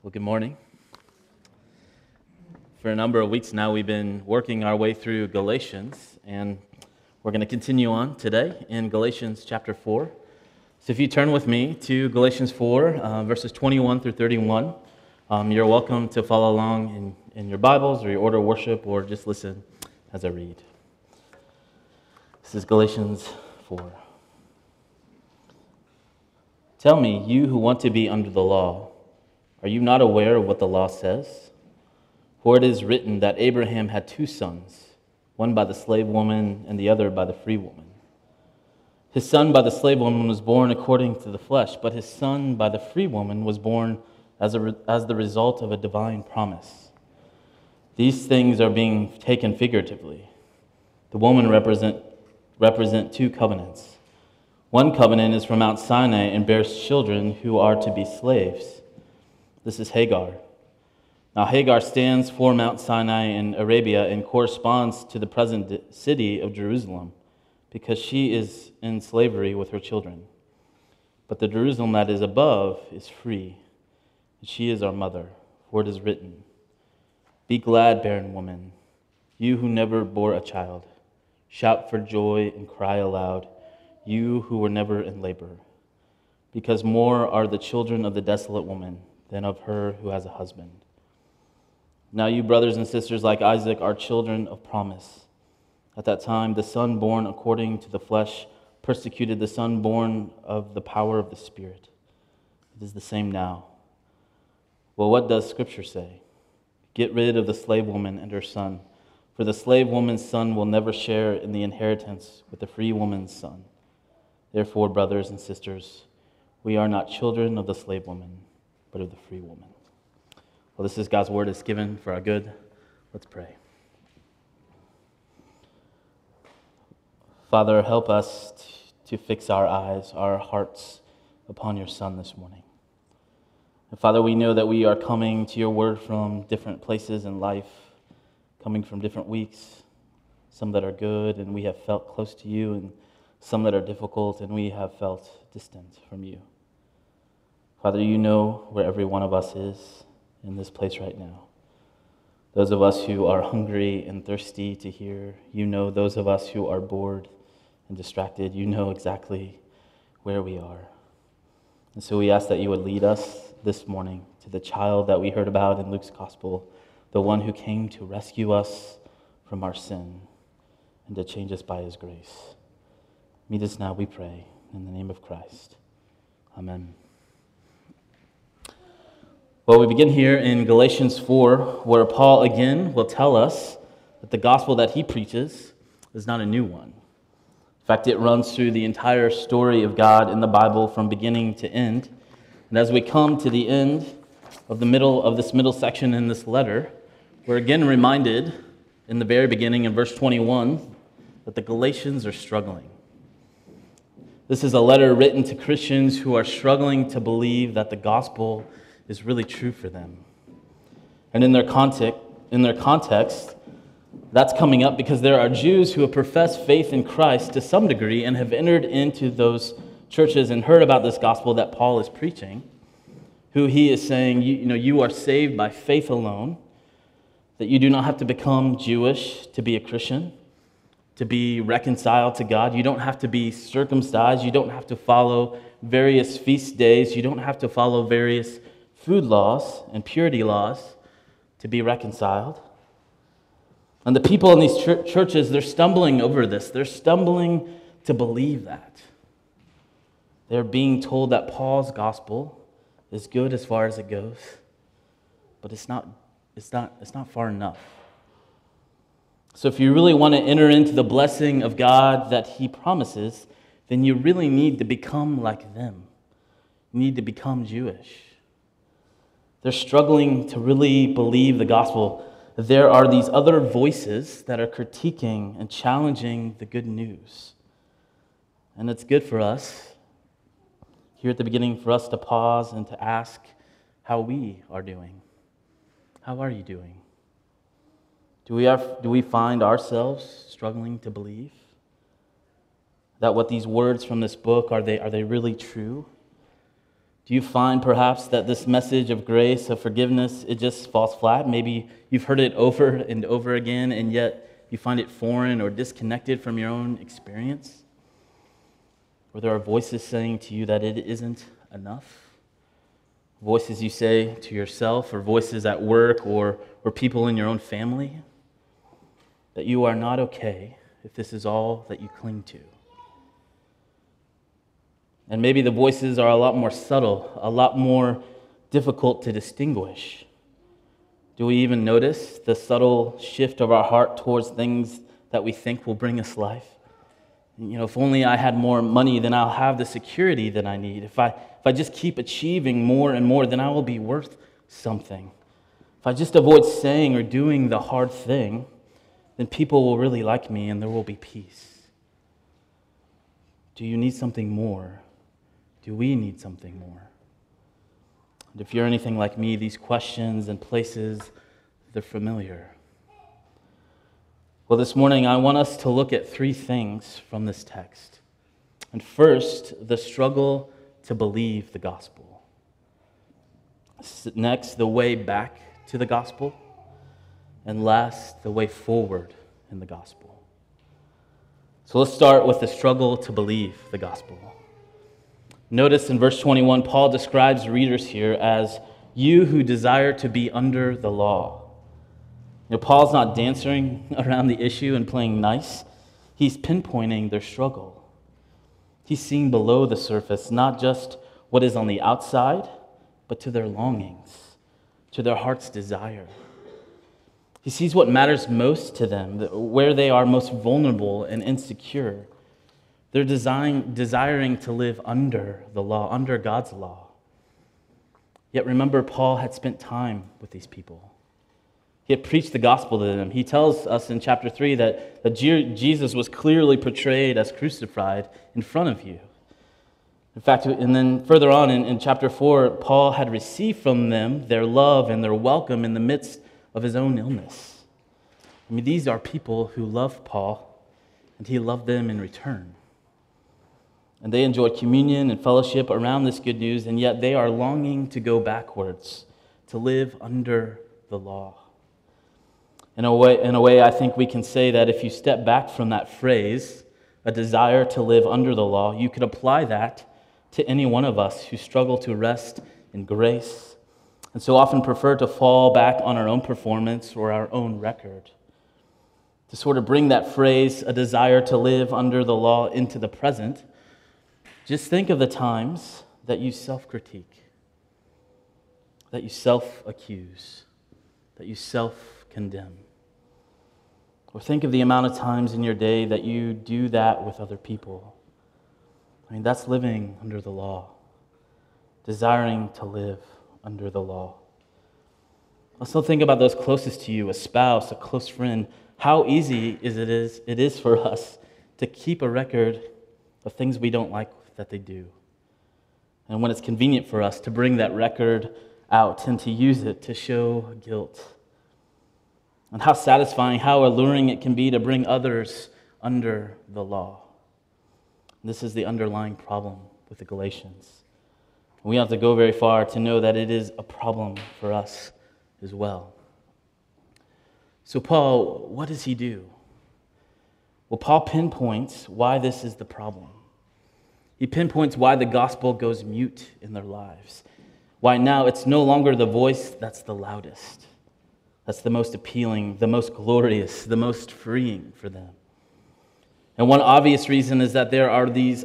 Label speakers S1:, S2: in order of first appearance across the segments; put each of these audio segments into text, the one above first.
S1: Well, good morning. For a number of weeks now, we've been working our way through Galatians, and we're going to continue on today in Galatians chapter 4. So if you turn with me to Galatians 4, verses 21 through 31, you're welcome to follow along in your Bibles or your order of worship, or just listen as I read. This is Galatians 4. Tell me, you who want to be under the law, are you not aware of what the law says? For it is written that Abraham had two sons, one by the slave woman and the other by the free woman. His son by the slave woman was born according to the flesh, but his son by the free woman was born as the result of a divine promise. These things are being taken figuratively. The woman represent two covenants. One covenant is from Mount Sinai and bears children who are to be slaves. This is Hagar. Now Hagar stands for Mount Sinai in Arabia and corresponds to the present city of Jerusalem because she is in slavery with her children. But the Jerusalem that is above is free, and she is our mother, for it is written, "Be glad, barren woman, you who never bore a child. Shout for joy and cry aloud, you who were never in labor, because more are the children of the desolate woman than of her who has a husband. Now you brothers and sisters like Isaac are children of promise. At that time the son born according to the flesh persecuted the son born of the power of the Spirit. It is the same now. Well, what does Scripture say? Get rid of the slave woman and her son, for the slave woman's son will never share in the inheritance with the free woman's son. Therefore, brothers and sisters, we are not children of the slave woman, but of the free woman." Well, this is God's word. It's given for our good. Let's pray. Father, help us to fix our eyes, our hearts upon your Son this morning. And Father, we know that we are coming to your word from different places in life, coming from different weeks, some that are good and we have felt close to you, and some that are difficult and we have felt distant from you. Father, you know where every one of us is in this place right now. Those of us who are hungry and thirsty to hear, you know those of us who are bored and distracted, you know exactly where we are. And so we ask that you would lead us this morning to the child that we heard about in Luke's gospel, the one who came to rescue us from our sin and to change us by his grace. Meet us now, we pray, in the name of Christ. Amen. Well, we begin here in Galatians 4, where Paul again will tell us that the gospel that he preaches is not a new one. In fact, it runs through the entire story of God in the Bible from beginning to end. And as we come to the end of this middle section in this letter, we're again reminded in the very beginning in verse 21 that the Galatians are struggling. This is a letter written to Christians who are struggling to believe that the gospel is really true for them. And in their context, that's coming up because there are Jews who have professed faith in Christ to some degree and have entered into those churches and heard about this gospel that Paul is preaching, who he is saying, you are saved by faith alone, that you do not have to become Jewish to be a Christian, to be reconciled to God. You don't have to be circumcised. You don't have to follow various feast days. You don't have to follow various food laws and purity laws to be reconciled. And the people in these churches, they're stumbling over this. They're stumbling to believe that. They're being told that Paul's gospel is good as far as it goes, but it's not far enough. So if you really want to enter into the blessing of God that he promises, then you really need to become like them. You need to become Jewish. They're struggling to really believe the gospel. There are these other voices that are critiquing and challenging the good news. And it's good for us, here at the beginning, for us to pause and to ask how we are doing. How are you doing? Do we find ourselves struggling to believe that what these words from this book, are they really true? Do you find perhaps that this message of grace, of forgiveness, it just falls flat? Maybe you've heard it over and over again, and yet you find it foreign or disconnected from your own experience? Or there are voices saying to you that it isn't enough? Voices you say to yourself, or voices at work, or people in your own family, that you are not okay if this is all that you cling to. And maybe the voices are a lot more subtle, a lot more difficult to distinguish. Do we even notice the subtle shift of our heart towards things that we think will bring us life? If only I had more money, then I'll have the security that I need. If I just keep achieving more and more, then I will be worth something. If I just avoid saying or doing the hard thing, then people will really like me and there will be peace. Do you need something more? Do we need something more? And if you're anything like me, these questions and places, they're familiar. Well, this morning I want us to look at three things from this text. And first, the struggle to believe the gospel. Next, the way back to the gospel. And last, the way forward in the gospel. So let's start with the struggle to believe the gospel. Notice in verse 21, Paul describes readers here as you who desire to be under the law. Paul's not dancing around the issue and playing nice. He's pinpointing their struggle. He's seeing below the surface, not just what is on the outside, but to their longings, to their heart's desire. He sees what matters most to them, where they are most vulnerable and insecure. They're desiring to live under the law, under God's law. Yet remember, Paul had spent time with these people. He had preached the gospel to them. He tells us in chapter 3 that Jesus was clearly portrayed as crucified in front of you. In fact, and then further on in chapter 4, Paul had received from them their love and their welcome in the midst of his own illness. These are people who love Paul, and he loved them in return. And they enjoy communion and fellowship around this good news, and yet they are longing to go backwards, to live under the law. In a way, I think we can say that if you step back from that phrase, a desire to live under the law, you could apply that to any one of us who struggle to rest in grace and so often prefer to fall back on our own performance or our own record. To sort of bring that phrase, a desire to live under the law, into the present, just think of the times that you self-critique, that you self-accuse, that you self-condemn. Or think of the amount of times in your day that you do that with other people. That's living under the law, desiring to live under the law. Also think about those closest to you, a spouse, a close friend. How easy it is for us to keep a record of things we don't like that they do. And when it's convenient for us to bring that record out and to use it to show guilt. And how satisfying, how alluring it can be to bring others under the law. This is the underlying problem with the Galatians. We don't have to go very far to know that it is a problem for us as well. So Paul, what does he do? Well, Paul pinpoints why this is the problem. He pinpoints why the gospel goes mute in their lives. Why now it's no longer the voice that's the loudest. That's the most appealing, the most glorious, the most freeing for them. And one obvious reason is that there are these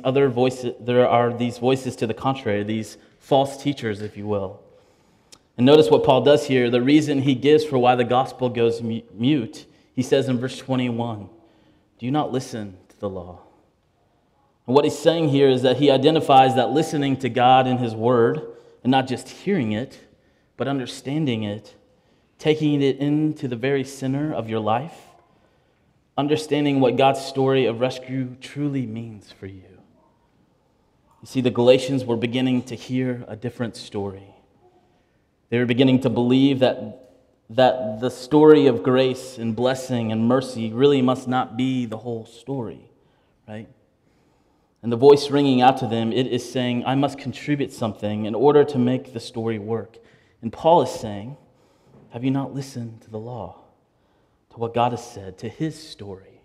S1: voices to the contrary, these false teachers, if you will. And notice what Paul does here. The reason he gives for why the gospel goes mute, he says in verse 21, do you not listen to the law? And what he's saying here is that he identifies that listening to God in his word, and not just hearing it, but understanding it, taking it into the very center of your life, understanding what God's story of rescue truly means for you. You see, the Galatians were beginning to hear a different story. They were beginning to believe that the story of grace and blessing and mercy really must not be the whole story, right? And the voice ringing out to them, it is saying, I must contribute something in order to make the story work. And Paul is saying, have you not listened to the law, to what God has said, to his story?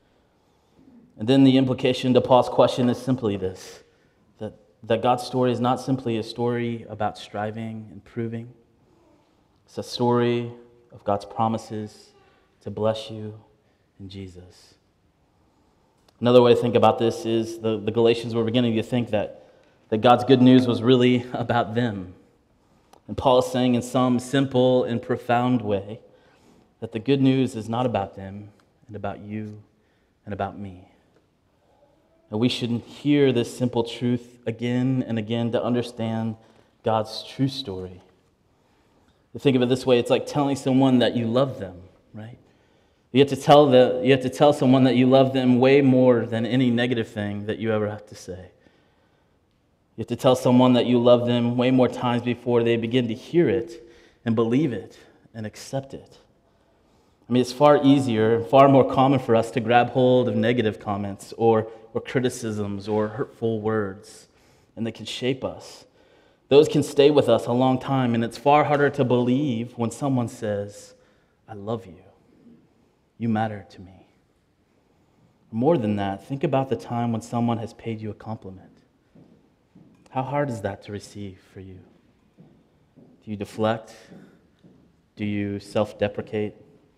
S1: And then the implication to Paul's question is simply this, that God's story is not simply a story about striving and proving. It's a story of God's promises to bless you in Jesus. Another way to think about this is the Galatians were beginning to think that God's good news was really about them. And Paul is saying in some simple and profound way that the good news is not about them and about you and about me. And we should hear this simple truth again and again to understand God's true story. To think of it this way, it's like telling someone that you love them, right? You have to tell someone that you love them way more than any negative thing that you ever have to say. You have to tell someone that you love them way more times before they begin to hear it and believe it and accept it. I mean, it's far easier, far more common for us to grab hold of negative comments or criticisms or hurtful words, and they can shape us. Those can stay with us a long time, and it's far harder to believe when someone says, I love you. You matter to me. More than that, think about the time when someone has paid you a compliment. How hard is that to receive for you? Do you deflect? Do you self-deprecate?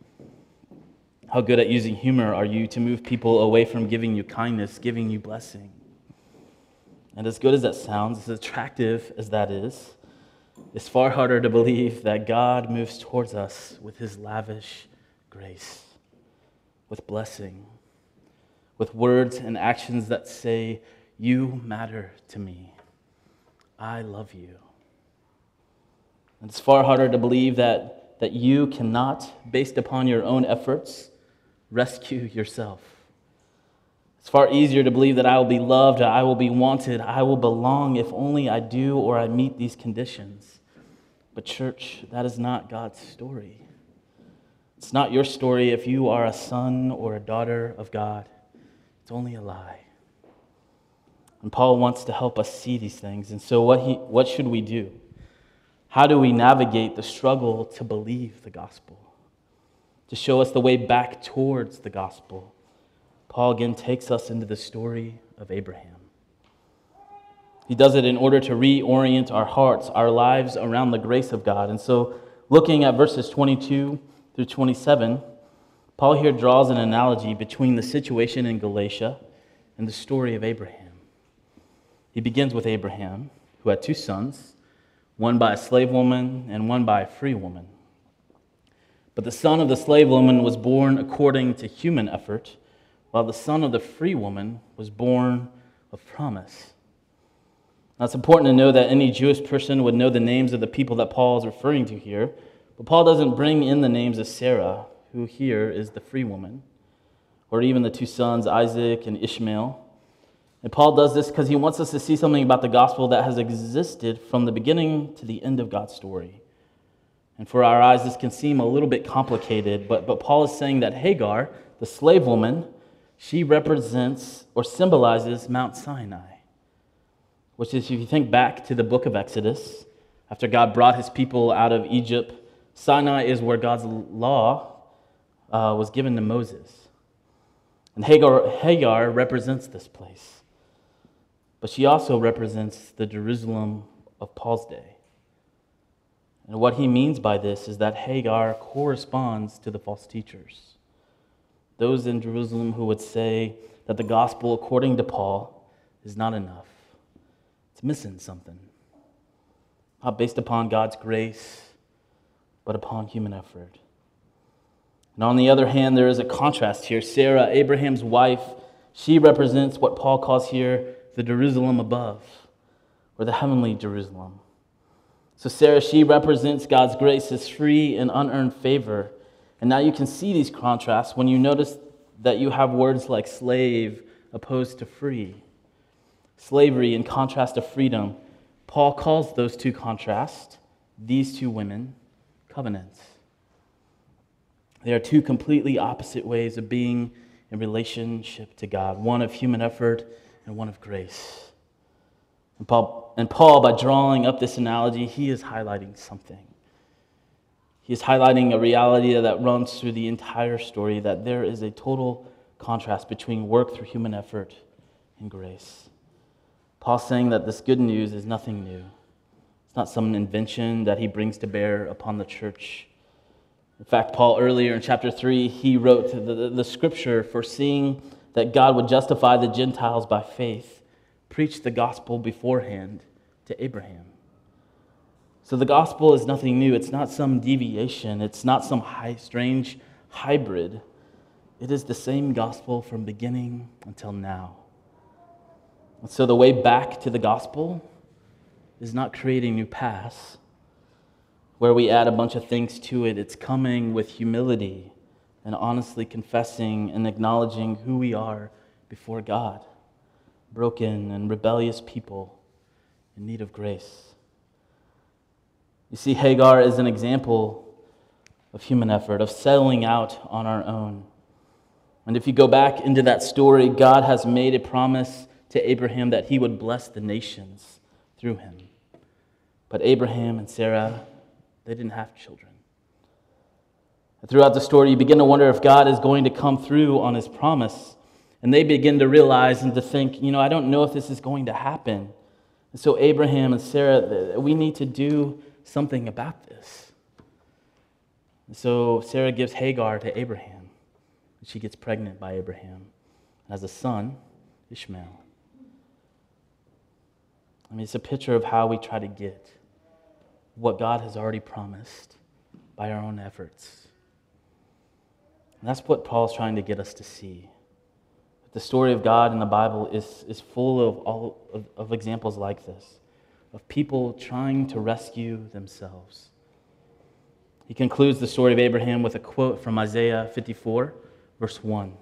S1: How good at using humor are you to move people away from giving you kindness, giving you blessing? And as good as that sounds, as attractive as that is, it's far harder to believe that God moves towards us with his lavish grace, with blessing, with words and actions that say, you matter to me. I love you. And it's far harder to believe that you cannot, based upon your own efforts, rescue yourself. It's far easier to believe that I will be loved, I will be wanted, I will belong if only I do or I meet these conditions. But church, that is not God's story. It's not your story if you are a son or a daughter of God. It's only a lie. And Paul wants to help us see these things. And so what should we do? How do we navigate the struggle to believe the gospel? To show us the way back towards the gospel, Paul again takes us into the story of Abraham. He does it in order to reorient our hearts, our lives around the grace of God. And so, looking at verses 22 through 27, Paul here draws an analogy between the situation in Galatia and the story of Abraham. He begins with Abraham, who had two sons, one by a slave woman and one by a free woman. But the son of the slave woman was born according to human effort, while the son of the free woman was born of promise. Now, it's important to know that any Jewish person would know the names of the people that Paul is referring to here, but Paul doesn't bring in the names of Sarah, who here is the free woman, or even the two sons, Isaac and Ishmael. And Paul does this because he wants us to see something about the gospel that has existed from the beginning to the end of God's story. And for our eyes, this can seem a little bit complicated, but Paul is saying that Hagar, the slave woman, she represents or symbolizes Mount Sinai, which is, if you think back to the book of Exodus, after God brought his people out of Egypt, Sinai is where God's law was given to Moses. And Hagar represents this place. But she also represents the Jerusalem of Paul's day. And what he means by this is that Hagar corresponds to the false teachers. Those in Jerusalem who would say that the gospel, according to Paul, is not enough. It's missing something. Not based upon God's grace, but upon human effort. And on the other hand, there is a contrast here. Sarah, Abraham's wife, she represents what Paul calls here the Jerusalem above, or the heavenly Jerusalem. So Sarah, she represents God's grace, his free and unearned favor. And now you can see these contrasts when you notice that you have words like slave opposed to free. Slavery in contrast to freedom. Paul calls those two contrasts, these two women, covenants. They are two completely opposite ways of being in relationship to God. One of human effort and one of grace. And Paul, by drawing up this analogy, he is highlighting something. He is highlighting a reality that runs through the entire story, that there is a total contrast between work through human effort and grace. Paul's saying that this good news is nothing new. It's not some invention that he brings to bear upon the church. In fact, Paul, earlier in chapter 3, he wrote the scripture foreseeing that God would justify the Gentiles by faith, preached the gospel beforehand to Abraham. So the gospel is nothing new. It's not some deviation. It's not some strange hybrid. It is the same gospel from beginning until now. And so the way back to the gospel is not creating new paths where we add a bunch of things to it. It's coming with humility and honestly confessing and acknowledging who we are before God, broken and rebellious people in need of grace. You see, Hagar is an example of human effort, of settling out on our own. And if you go back into that story, God has made a promise to Abraham that he would bless the nations through him. But Abraham and Sarah, they didn't have children. And throughout the story, you begin to wonder if God is going to come through on his promise. And they begin to realize and to think, I don't know if this is going to happen. And so Abraham and Sarah, we need to do something about this. And so Sarah gives Hagar to Abraham. And she gets pregnant by Abraham and has a son, Ishmael. It's a picture of how we try to get what God has already promised by our own efforts. And that's what Paul's trying to get us to see. The story of God in the Bible is full of examples like this, of people trying to rescue themselves. He concludes the story of Abraham with a quote from Isaiah 54, verse 1.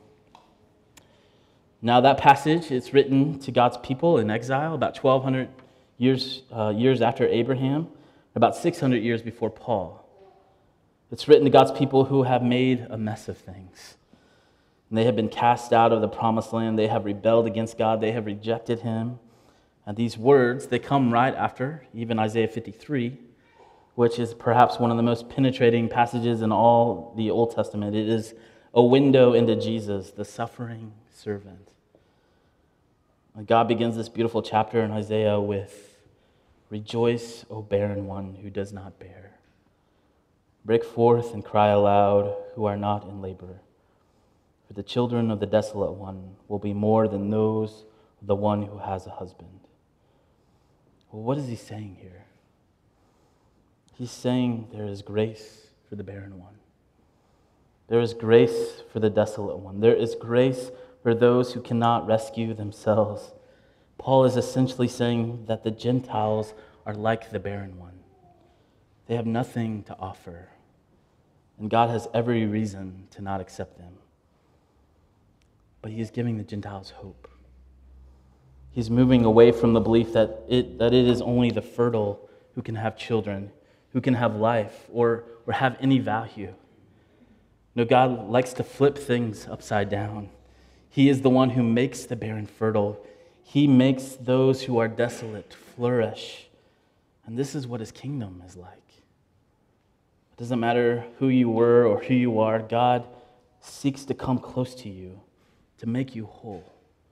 S1: Now that passage is written to God's people in exile about 1,200 years after Abraham, about 600 years before Paul. It's written to God's people who have made a mess of things. And they have been cast out of the promised land. They have rebelled against God. They have rejected him. And these words, they come right after even Isaiah 53, which is perhaps one of the most penetrating passages in all the Old Testament. It is a window into Jesus, the suffering servant. And God begins this beautiful chapter in Isaiah with, "Rejoice, O barren one who does not bear. Break forth and cry aloud who are not in labor. For the children of the desolate one will be more than those of the one who has a husband." Well, what is he saying here? He's saying there is grace for the barren one. There is grace for the desolate one. There is grace for those who cannot rescue themselves. Paul is essentially saying that the Gentiles are like the barren one. They have nothing to offer, and God has every reason to not accept them. But he is giving the Gentiles hope. He's moving away from the belief that it is only the fertile who can have children, who can have life, or have any value. No, God likes to flip things upside down. He is the one who makes the barren fertile. He makes those who are desolate flourish. And this is what his kingdom is like. It doesn't matter who you were or who you are, God seeks to come close to you, to make you whole.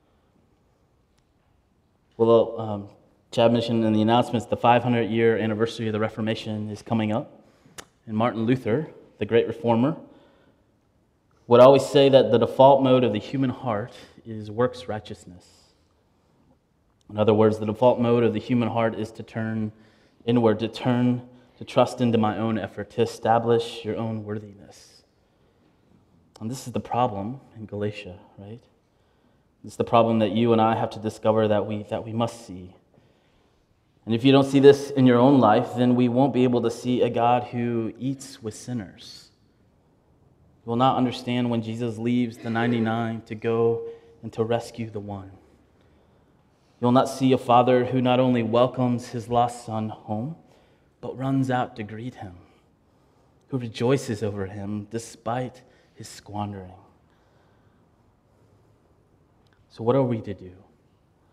S1: Well, Chad mentioned in the announcements, the 500-year anniversary of the Reformation is coming up. And Martin Luther, the great reformer, would always say that the default mode of the human heart is works righteousness. In other words, the default mode of the human heart is to turn inward, to trust into my own effort, to establish your own worthiness. And this is the problem in Galatia, right? It's the problem that you and I have to discover that we must see. And if you don't see this in your own life, then we won't be able to see a God who eats with sinners. You will not understand when Jesus leaves the 99 to go and to rescue the one. You'll not see a father who not only welcomes his lost son home, but runs out to greet him, who rejoices over him despite his squandering. So what are we to do?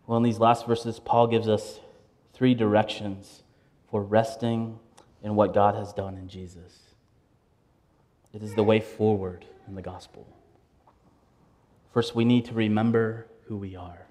S1: Well, in these last verses, Paul gives us 3 directions for resting in what God has done in Jesus. It is the way forward in the gospel. First, we need to remember who we are.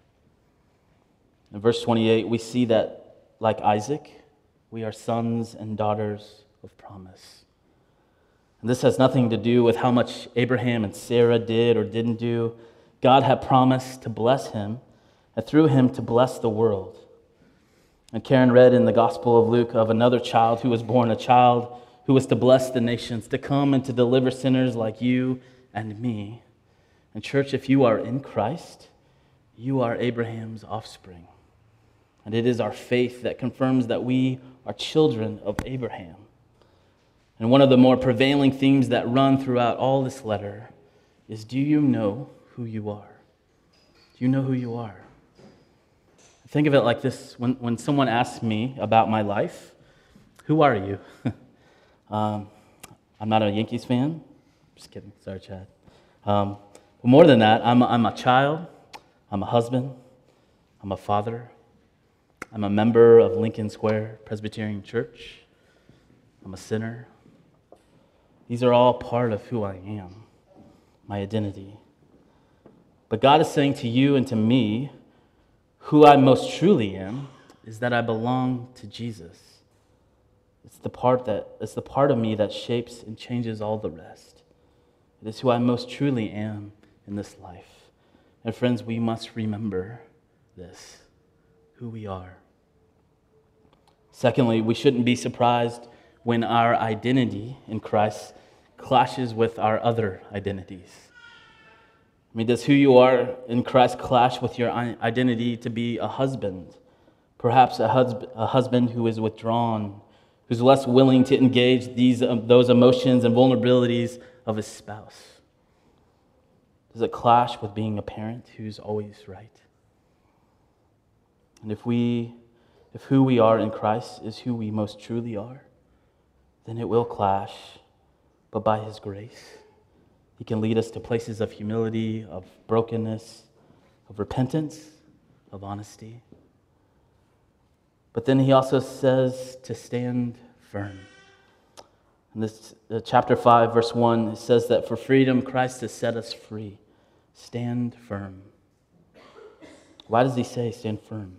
S1: In verse 28, we see that, like Isaac, we are sons and daughters of promise. And this has nothing to do with how much Abraham and Sarah did or didn't do. God had promised to bless him, and through him to bless the world. And Karen read in the Gospel of Luke of another child who was born, a child who was to bless the nations, to come and to deliver sinners like you and me. And church, if you are in Christ, you are Abraham's offspring. And it is our faith that confirms that we are children of Abraham. And one of the more prevailing themes that run throughout all this letter is, do you know who you are? Do you know who you are? Think of it like this. When someone asks me about my life, who are you? I'm not a Yankees fan. Just kidding. Sorry, Chad. But more than that, I'm a child. I'm a husband. I'm a father. I'm a member of Lincoln Square Presbyterian Church. I'm a sinner. These are all part of who I am, my identity. But God is saying to you and to me, who I most truly am is that I belong to Jesus. It's the part of me that shapes and changes all the rest. It is who I most truly am in this life. And friends, we must remember this, who we are. Secondly, we shouldn't be surprised when our identity in Christ clashes with our other identities. I mean, does who you are in Christ clash with your identity to be a husband? Perhaps a husband who is withdrawn, who's less willing to engage those emotions and vulnerabilities of his spouse. Does it clash with being a parent who's always right? And if who we are in Christ is who we most truly are, then it will clash, but by his grace, he can lead us to places of humility, of brokenness, of repentance, of honesty. But then he also says to stand firm. In this chapter 5, verse 1, it says that for freedom, Christ has set us free. Stand firm. Why does he say stand firm?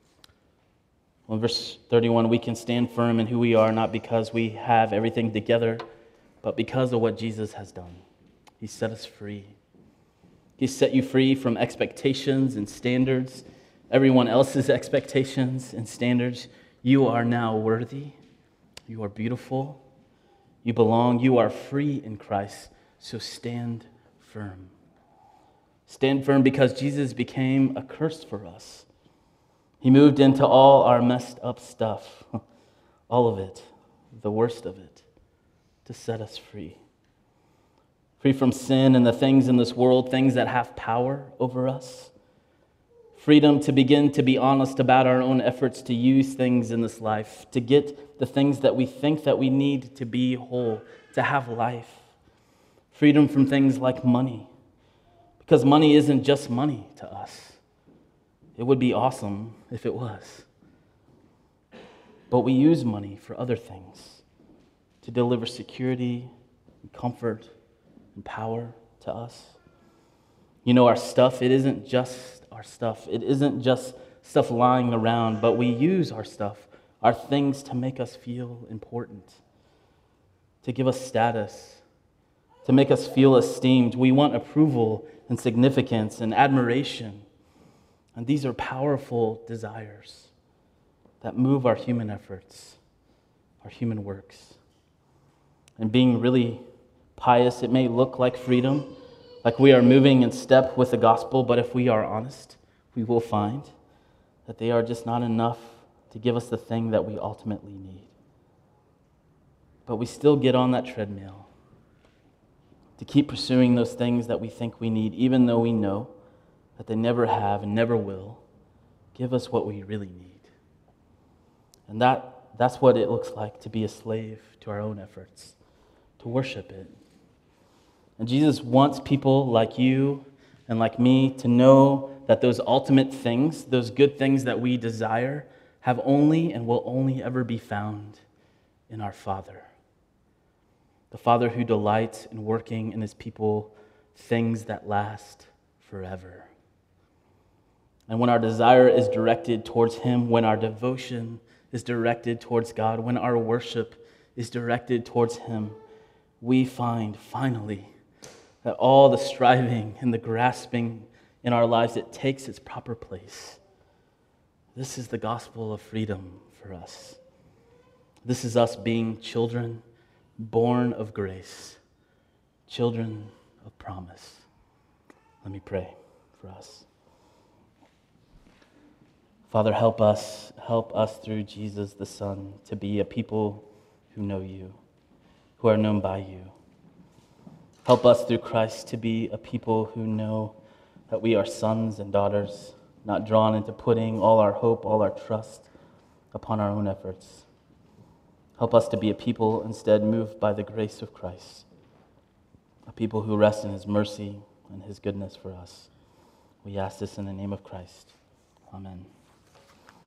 S1: Well, in verse 31, we can stand firm in who we are, not because we have everything together, but because of what Jesus has done. He set us free. He set you free from expectations and standards, everyone else's expectations and standards. You are now worthy. You are beautiful. You belong. You are free in Christ. So stand firm. Stand firm because Jesus became a curse for us. He moved into all our messed up stuff, all of it, the worst of it, to set us free. Free from sin and the things in this world, things that have power over us. Freedom to begin to be honest about our own efforts to use things in this life, to get the things that we think that we need to be whole, to have life. Freedom from things like money, because money isn't just money to us. It would be awesome if it was. But we use money for other things, to deliver security and comfort and power to us. You know, our stuff, it isn't just our stuff. It isn't just stuff lying around, but we use our stuff, our things, to make us feel important, to give us status, to make us feel esteemed. We want approval and significance and admiration. And these are powerful desires that move our human efforts, our human works. And being really pious, it may look like freedom, like we are moving in step with the gospel, but if we are honest, we will find that they are just not enough to give us the thing that we ultimately need. But we still get on that treadmill to keep pursuing those things that we think we need, even though we know that they never have and never will give us what we really need. And that's what it looks like to be a slave to our own efforts, to worship it. And Jesus wants people like you and like me to know that those ultimate things, those good things that we desire, have only and will only ever be found in our Father. The Father who delights in working in his people things that last forever. And when our desire is directed towards him, when our devotion is directed towards God, when our worship is directed towards him, we find finally that all the striving and the grasping in our lives, it takes its proper place. This is the gospel of freedom for us. This is us being children born of grace, children of promise. Let me pray for us. Father, help us through Jesus the Son to be a people who know you, who are known by you. Help us through Christ to be a people who know that we are sons and daughters, not drawn into putting all our hope, all our trust upon our own efforts. Help us to be a people instead moved by the grace of Christ, a people who rest in his mercy and his goodness for us. We ask this in the name of Christ. Amen.